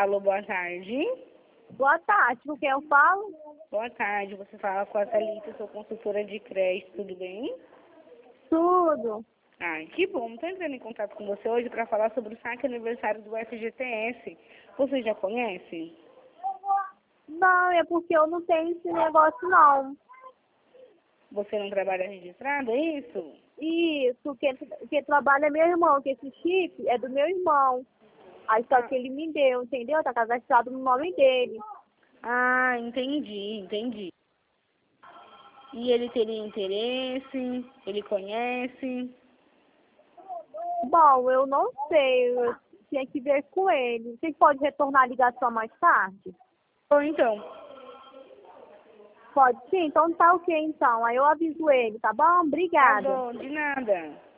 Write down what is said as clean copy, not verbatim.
Alô, boa tarde. Boa tarde, com quem eu falo? Boa tarde, você fala com a Thalita, sou consultora de crédito, tudo bem? Tudo. Ai, que bom. Estou entrando em contato com você hoje para falar sobre o saque aniversário do FGTS. Você já conhece? Não, é porque eu não tenho esse negócio, não. Você não trabalha registrado, é isso? Isso, quem trabalha é meu irmão, que esse chip é do meu irmão. Aí só que ele me deu, entendeu? Tá cadastrado no nome dele. Ah, entendi. E ele teria interesse? Ele conhece? Bom, eu não sei, eu tinha que ver com ele. Você pode retornar a ligação mais tarde? Ou então, Pode sim? Então tá ok, então. Aí eu aviso ele, tá bom? tá Obrigada. bom, de nada.